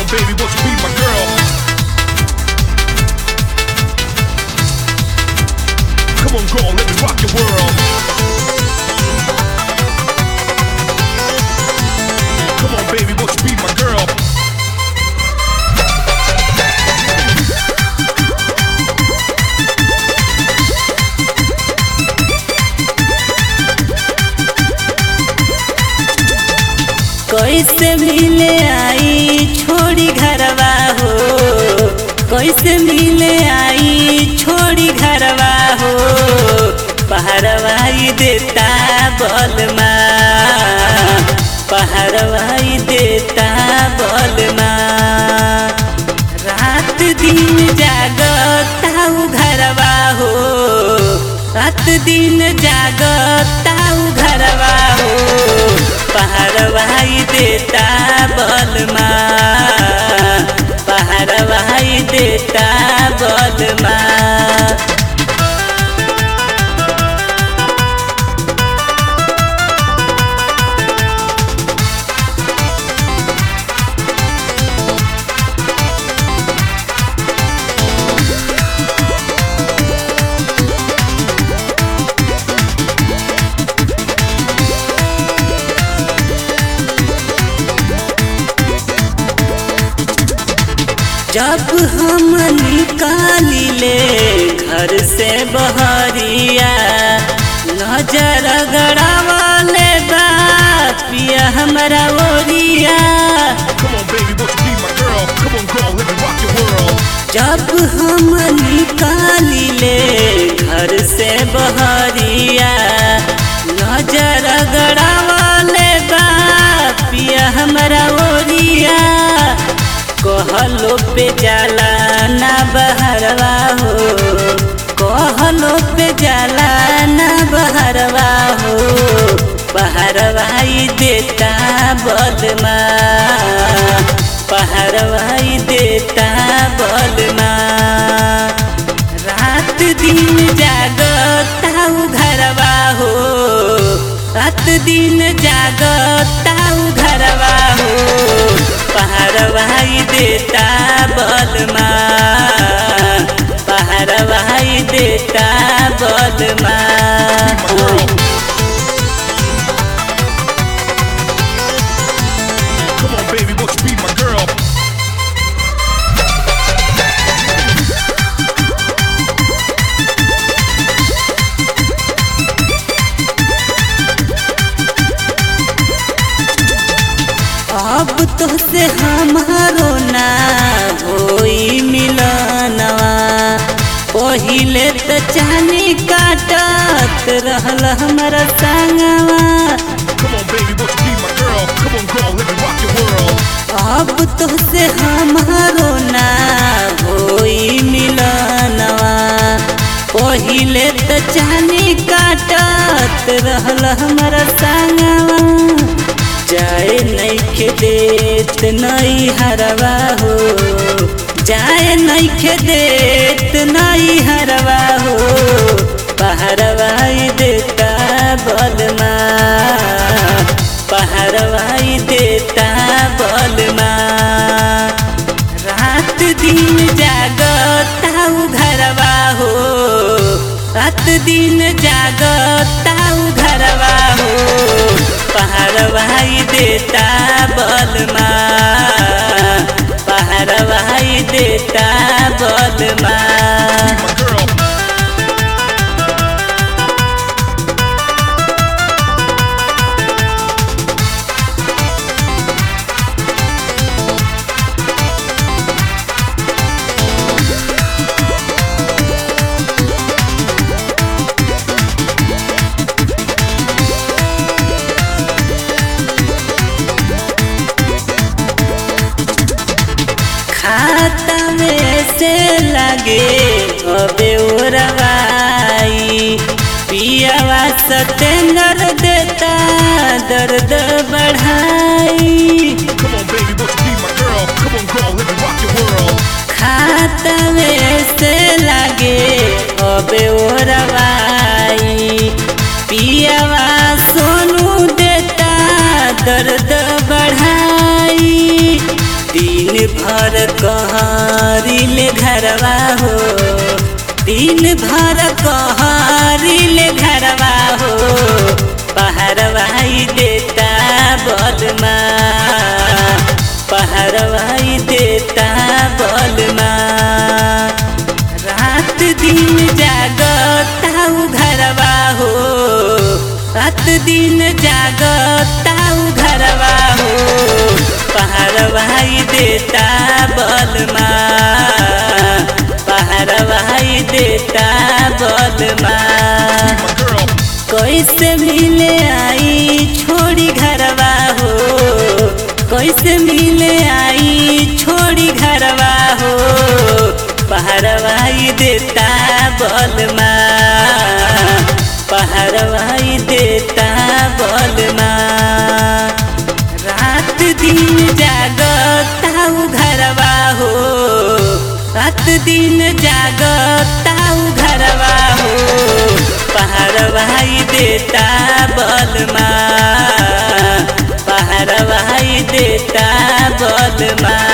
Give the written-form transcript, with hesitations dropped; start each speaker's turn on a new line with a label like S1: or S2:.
S1: baby, won't you be my girl? Come on, girl, let me rock your world. Come on, baby, won't you be my girl?
S2: कैसे मिले आई छोड़ी घरवा हो, कैसे मिले आई छोड़ी घरवा हो, पहरवाई देता बलमा, पहरवाई देता बलमा। रात दिन जागता घरवा हो, रात दिन जागता घरवा हो, पहरवाई देता बलमा, पहरवाई देता बलमा। जब हम निकाली ले घर से बहरिया, नजर गड़ावले बा पिया हमरा ओरिया।
S1: Come on, baby, won't you be my girl? Come on, girl, let me rock your world.
S2: जब हम निकाली ले घर से बहरिया, नजर गड़ावले बा पिया हमरा ओरिया। कहलो पे जाला ना बहरवा हो, कहलो पे जाला ना बहरवा हो, पहरवाई देता बलमा, पहरवाई देता बलमा। रात दिन जागता घरवा हो, रात दिन जागता घरवा हो, पहरवाई देता बलमा, पहरवाई देता बलमा।
S1: Come on, baby, won't you be my girl?
S2: अब तो से हमारो ना होई मिलनवा, पहिले तो चानी काटत रहल हमारा संगवा।
S1: Come on, baby, won't you be my girl? Come on, girl, let me rock your world.
S2: अब तो से हमारो ना होई मिलनवा, पहिले तो चानी काटत रहल हमारा संगवा। जाए नइखे देत नई हरवा हो, जाए नइखे देत नई हरवा हो, पहरवाई देता बलमा, पहरवाई देता बलमा। रात दिन जागता घरवा हो, रात दिन जागता घरवा हो, पहरवाई देता बलमा, पहरवाई देता बलमा।
S1: My girl.
S2: खाता में से लगे अबे ओरवाई, पियावा सतेंद्र देता दर्द बढ़ाई।
S1: Come on, baby, won't you be my girl? Come on, girl, let me rock your world.
S2: खाता में से लगे अबे ओरवाई, पियावा सोनू देता दर्द बढ़ाई। दिन भर कहरिले घरवा हो, दिन भर कहरिले घरवा हो, पहरवाई देता बलमा, पहरवाई देता बलमा। रात दिन जागताऊ घरवा हो, रात दिन जागताऊ घरवा हो, पहरवाई देता बलमा, पहरवाई देता बलमा।
S1: My girl.
S2: कैसे मिले आई छोड़ी घरवा हो, कैसे मिले आई छोड़ी घरवा हो, पहरवाई देता बलमा, पहरवाई देता बलमा। रात दिन जागताऊ घरवा हो, रात दिन जागताऊ घरवा हो, पहरवाई देता बलमा, पहरवाई देता बलमा।